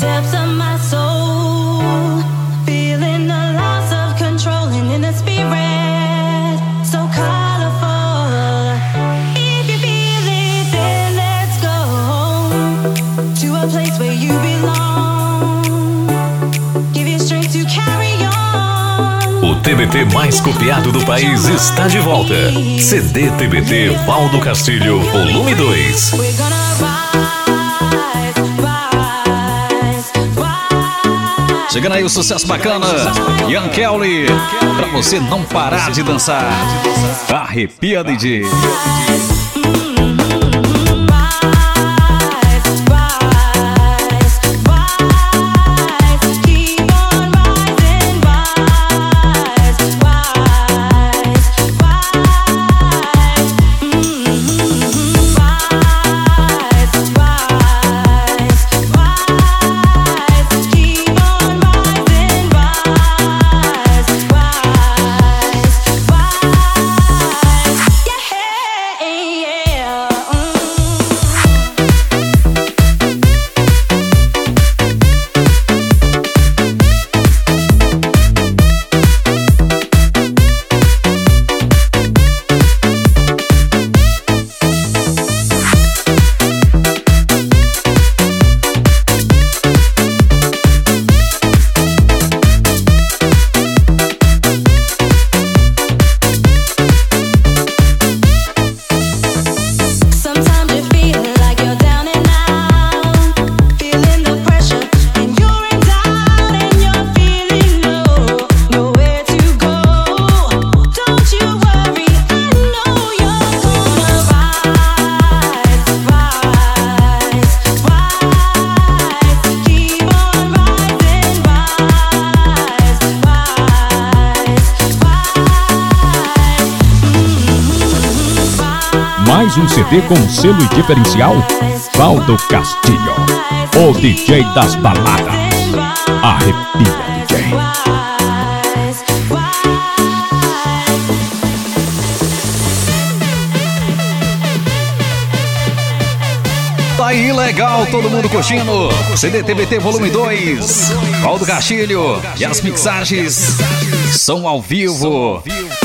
depths of my soul, feeling the loss of control and in the spirit so colorful. If you feel it, then let's go to a place where you belong. Give you strength to carry on. O TBT mais copiado do país está de volta. CD TBT Valdo Castilho, volume 2. Chegando aí o sucesso bacana, Ian Kelly, pra você não parar de dançar. Arrepia, DJ. Mais um CD com selo diferencial, Valdo Castilho, o DJ das baladas. Arrepia, DJ. Tá aí, legal, todo mundo curtindo. CD TBT volume 2. Valdo Castilho e as mixagens são ao vivo.